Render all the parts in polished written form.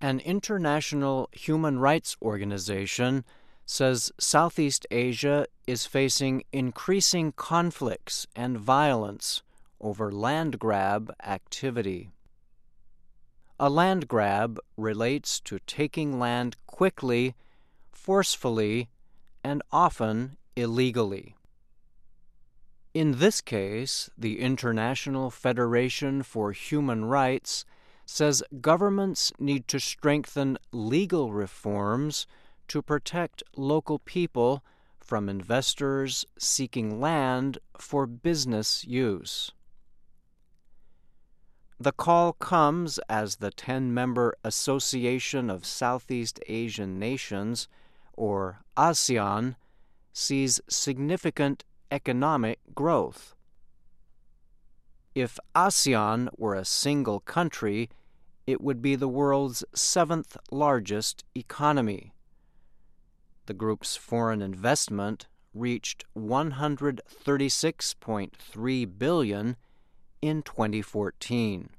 An international human rights organization says Southeast Asia is facing increasing conflicts and violence over land grab activity. A land grab relates to taking land quickly, forcefully, and often illegally. In this case, the International Federation for Human Rights says governments need to strengthen legal reforms to protect local people from investors seeking land for business use. The call comes as the 10-member Association of Southeast Asian Nations, or ASEAN, sees significant economic growth. If ASEAN were a single country, it would be the world's 7th largest economy. The group's foreign investment reached $136.3 billion in 2014.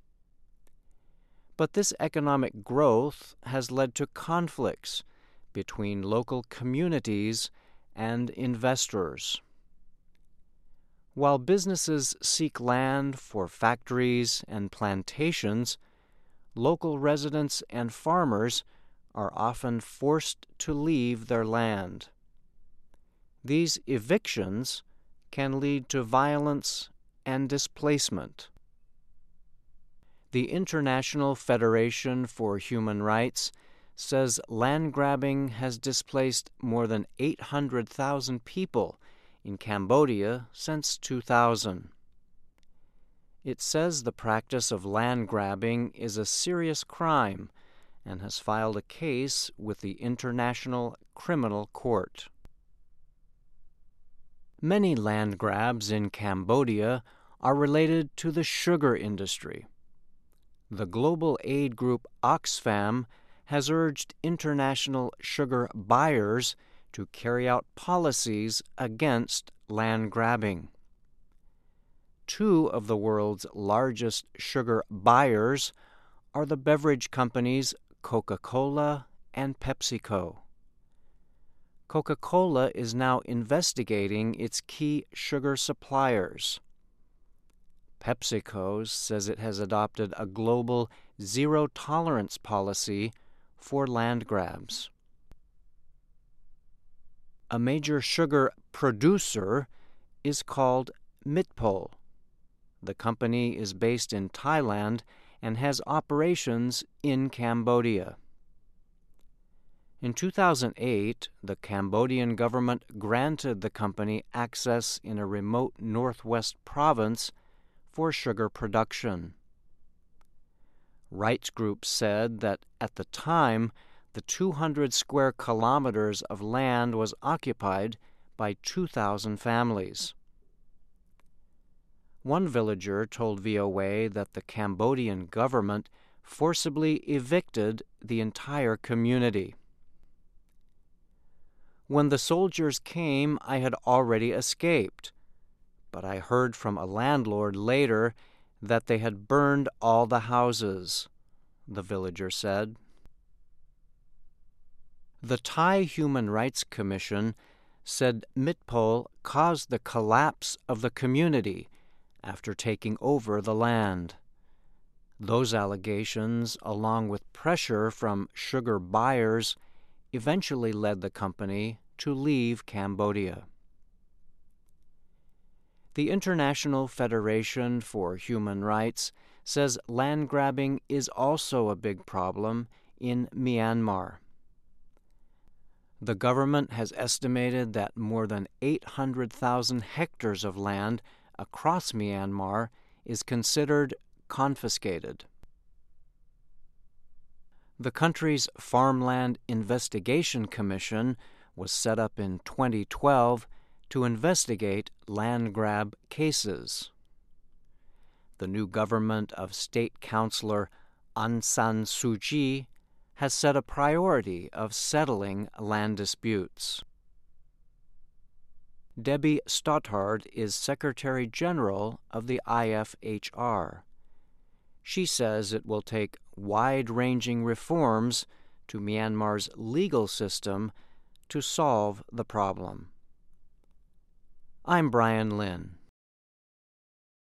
But this economic growth has led to conflicts between local communities and investors. While businesses seek land for factories and plantations, local residents and farmers are often forced to leave their land. These evictions can lead to violence and displacement. The International Federation for Human Rights says land grabbing has displaced more than 800,000 people in Cambodia since 2000. It says the practice of land grabbing is a serious crime and has filed a case with the International Criminal Court. Many land grabs in Cambodia are related to the sugar industry. The global aid group Oxfam has urged international sugar buyers to carry out policies against land grabbing. Two of the world's largest sugar buyers are the beverage companies Coca-Cola and PepsiCo. Coca-Cola is now investigating its key sugar suppliers. PepsiCo says it has adopted a global zero-tolerance policy for land grabs. A major sugar producer is called Mitpol. The company is based in Thailand and has operations in Cambodia. In 2008, the Cambodian government granted the company access in a remote northwest province for sugar production. Rights groups said that at the time, the 200 square kilometers of land was occupied by 2,000 families. One villager told VOA that the Cambodian government forcibly evicted the entire community. When the soldiers came, I had already escaped, but I heard from a landlord later that they had burned all the houses, the villager said. The Thai Human Rights Commission said Mitpol caused the collapse of the community after taking over the land. Those allegations, along with pressure from sugar buyers, eventually led the company to leave Cambodia. The International Federation for Human Rights says land grabbing is also a big problem in Myanmar. The government has estimated that more than 800,000 hectares of land across Myanmar is considered confiscated. The country's Farmland Investigation Commission was set up in 2012 to investigate land grab cases. The new government of State Councilor Aung San Suu Kyi has set a priority of settling land disputes. Debbie Stothard is Secretary General of the IFHR. She says it will take wide-ranging reforms to Myanmar's legal system to solve the problem. I'm Brian Lynn.